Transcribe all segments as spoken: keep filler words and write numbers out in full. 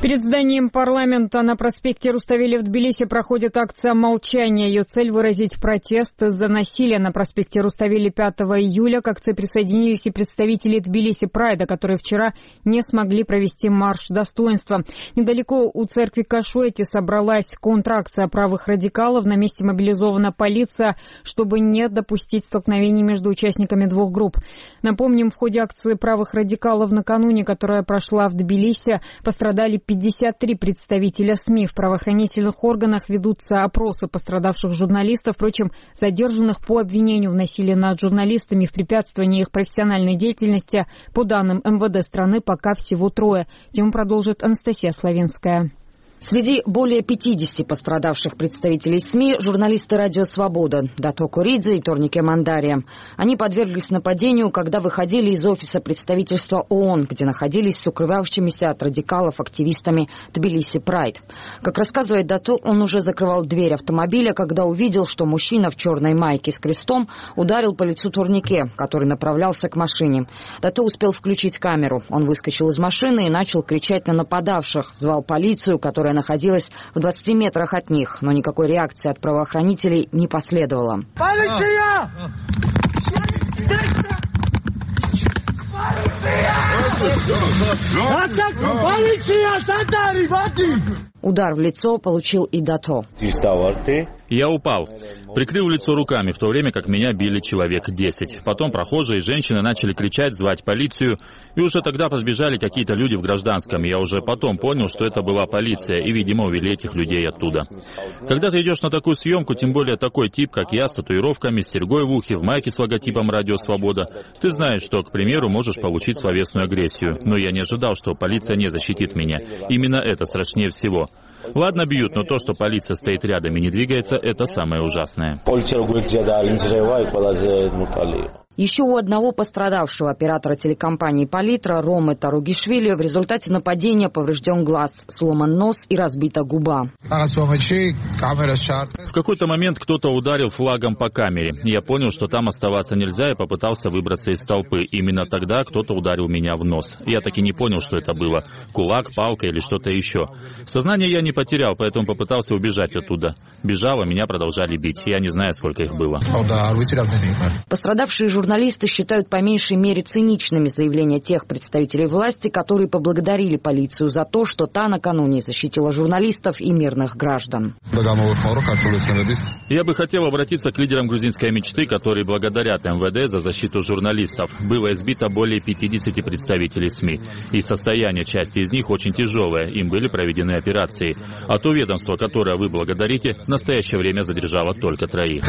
Перед зданием парламента на проспекте Руставели в Тбилиси проходит акция молчания. Ее цель — выразить протест из-за насилия на проспекте Руставели пятого июля. К акции присоединились и представители Тбилиси Прайда, которые вчера не смогли провести марш достоинства. Недалеко у церкви Кашвети собралась контракция правых радикалов. На месте мобилизована полиция, чтобы не допустить столкновений между участниками двух групп. Напомним, в ходе акции правых радикалов накануне, которая прошла в Тбилиси, пострадали пятьдесят три представителя СМИ. В правоохранительных органах ведутся опросы пострадавших журналистов. Впрочем, задержанных по обвинению в насилии над журналистами и в препятствовании их профессиональной деятельности, по данным эм вэ дэ страны, пока всего трое. Тему продолжит Анастасия Славинская. Среди более пятидесяти пострадавших представителей СМИ журналисты «Радио Свобода» Дато Куридзе и Торнике Мандария. Они подверглись нападению, когда выходили из офиса представительства ООН, где находились с укрывавшимися от радикалов активистами Тбилиси Прайд. Как рассказывает Дато, он уже закрывал дверь автомобиля, когда увидел, что мужчина в черной майке с крестом ударил по лицу Торнике, который направлялся к машине. Дато успел включить камеру. Он выскочил из машины и начал кричать на нападавших, звал полицию, которая находилась в двадцати метрах от них, но никакой реакции от правоохранителей не последовало. Полиция! Удар в лицо получил и Дато. Я упал, прикрыл лицо руками, в то время как меня били человек десять. Потом прохожие и женщины начали кричать, звать полицию, и уже тогда подбежали какие-то люди в гражданском. Я уже потом понял, что это была полиция, и, видимо, увели этих людей оттуда. Когда ты идешь на такую съемку, тем более такой тип, как я, с татуировками, с серьгой в ухе, в майке с логотипом «Радио Свобода», ты знаешь, что, к примеру, можешь получить словесную агрессию. Но я не ожидал, что полиция не защитит меня. Именно это страшнее всего. Ладно, бьют, но то, что полиция стоит рядом и не двигается, это самое ужасное. Еще у одного пострадавшего оператора телекомпании «Политра» Ромы Таругишвили в результате нападения поврежден глаз, сломан нос и разбита губа. В какой-то момент кто-то ударил флагом по камере. Я понял, что там оставаться нельзя, и попытался выбраться из толпы. Именно тогда кто-то ударил меня в нос. Я так и не понял, что это было. Кулак, палка или что-то еще. Сознание я не потерял, поэтому попытался убежать оттуда. Бежал, а меня продолжали бить. Я не знаю, сколько их было. Пострадавшие журналисты считают по меньшей мере циничными заявления тех представителей власти, которые поблагодарили полицию за то, что та накануне защитила журналистов и мирных граждан. Я бы хотел обратиться к лидерам грузинской мечты, которые благодарят эм вэ дэ за защиту журналистов. Было избито более пятидесяти представителей СМИ. И состояние части из них очень тяжелое. Им были проведены операции. А то ведомство, которое вы благодарите, в настоящее время задержало только троих.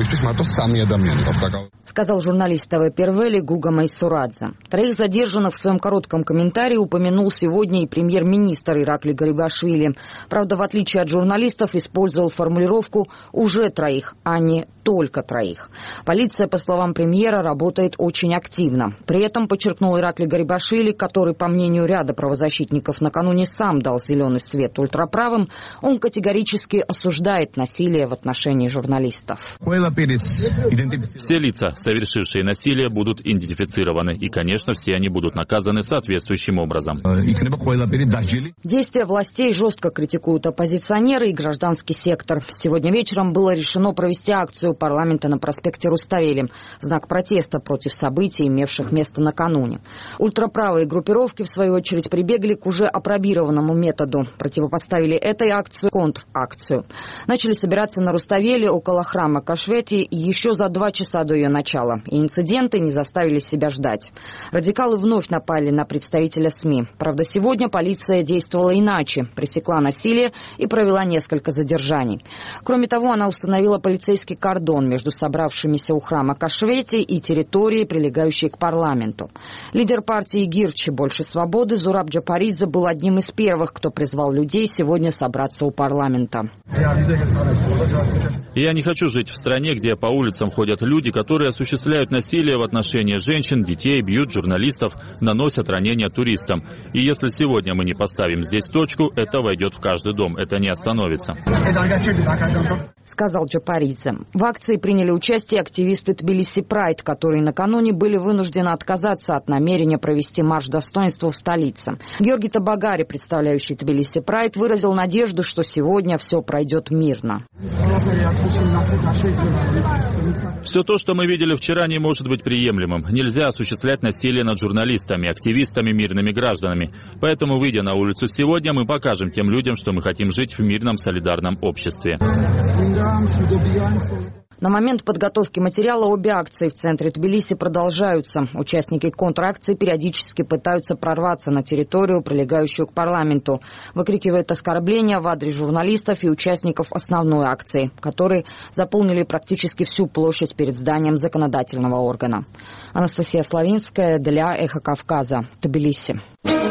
Сказал журналист ТВ Первели Гуга Майсурадзе. Троих задержанных в своем коротком комментарии упомянул сегодня и премьер-министр Иракли Гарибашвили. Правда, в отличие от журналистов, использовал формулировку «уже троих», а не «только троих». Полиция, по словам премьера, работает очень активно. При этом, подчеркнул Иракли Гарибашвили, который, по мнению ряда правозащитников, накануне сам дал зеленый свет ультраправым, он категорически осуждает насилие в отношении журналистов. Все лица, совершившие насилие, будут идентифицированы. И, конечно, все они будут наказаны соответствующим образом. Действия властей жестко критикуют оппозиционеры и гражданский сектор. Сегодня вечером было решено провести акцию парламента на проспекте Руставели в знак протеста против событий, имевших место накануне. Ультраправые группировки, в свою очередь, прибегли к уже апробированному методу. Противопоставили этой акцию контракцию. Начали собираться на Руставели около храма Кашвети еще за два часа до ее начала. И инциденты не заставили себя ждать. Радикалы вновь напали на представителя СМИ. Правда, сегодня полиция действовала иначе, пресекла насилие и провела несколько задержаний. Кроме того, она установила полицейский кордон между собравшимися у храма Кашвети и территорией, прилегающей к парламенту. Лидер партии Гирчи «Больше свободы» Зураб Джапаридзе был одним из первых, кто призвал людей сегодня собраться у парламента. Я не хочу жить в стране, где по улицам ходят люди, которые осуществляют насилие в отношении женщин, детей, бьют журналистов, наносят ранения туристам. И если сегодня мы не поставим здесь точку, это войдет в каждый дом, это не остановится. Сказал Джапаридзе. В акции приняли участие активисты Тбилиси Прайд, которые накануне были вынуждены отказаться от намерения провести марш достоинства в столице. Георгий Табагари, представляющий Тбилиси Прайд, выразил надежду, что сегодня все пройдет мирно. Все то, что мы видели вчера, не может быть приемлемым. Нельзя осуществлять насилие над журналистами, активистами, мирными гражданами. Поэтому, выйдя на улицу сегодня, мы покажем тем людям, что мы хотим жить в мирном солидарном обществе. На момент подготовки материала обе акции в центре Тбилиси продолжаются. Участники контракции периодически пытаются прорваться на территорию, прилегающую к парламенту. Выкрикивают оскорбления в адрес журналистов и участников основной акции, которые заполнили практически всю площадь перед зданием законодательного органа. Анастасия Славинская для «Эхо Кавказа», Тбилиси.